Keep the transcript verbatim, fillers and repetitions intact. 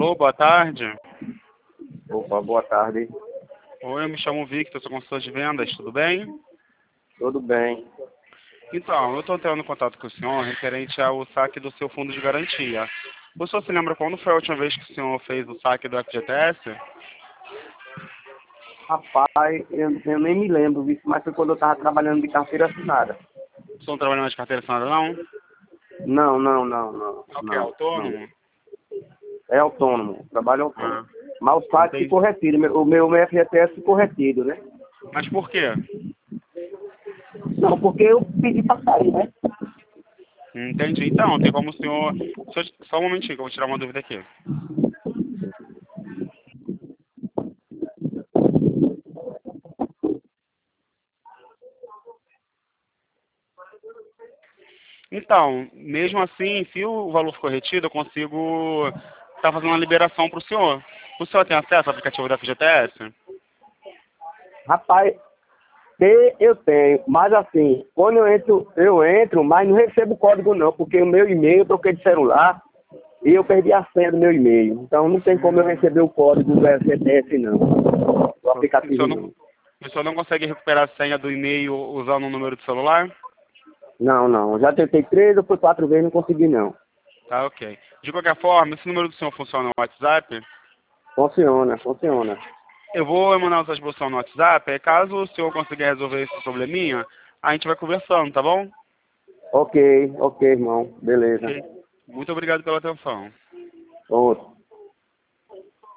Alô, boa tarde. Opa, boa tarde. Oi, eu me chamo Victor, sou consultor de vendas, tudo bem? Tudo bem. Então, eu estou entrando em contato com o senhor referente ao saque do seu fundo de garantia. O senhor se lembra quando foi a última vez que o senhor fez o saque do F G T S? Rapaz, eu, eu nem me lembro disso, mas foi quando eu estava trabalhando de carteira assinada. O senhor não trabalha mais de carteira assinada, não? Não, não, não, não. Ok, não, autônomo? não. É autônomo, trabalho Ah, autônomo. Mas o saque entendi. ficou retido, meu- o meu F G T S ficou retido, né? Mas por quê? Não, porque eu pedi para sair, né? Entendi. Então, tem como o senhor... Só, só um momentinho que eu vou tirar uma dúvida aqui. Então, mesmo assim, se o valor ficou retido, eu consigo estar fazendo uma liberação para o senhor. O senhor tem acesso ao aplicativo da F G T S? Rapaz, ter eu tenho, mas assim, quando eu entro, eu entro, mas não recebo código não, porque o meu e-mail eu troquei de celular e eu perdi a senha do meu e-mail. Então não tem como eu receber o código do F G T S não, do O aplicativo senhor não, não. o senhor não consegue recuperar a senha do e-mail usando o número de celular? Não, não. Já tentei três ou foi quatro vezes, não consegui não. Tá, ok. De qualquer forma, esse número do senhor funciona no WhatsApp? Funciona, funciona. Eu vou mandar essa exposição no WhatsApp, e caso o senhor consiga resolver esse probleminha, a gente vai conversando, tá bom? Ok, ok, irmão. Beleza. Ok. Muito obrigado pela atenção. Outro.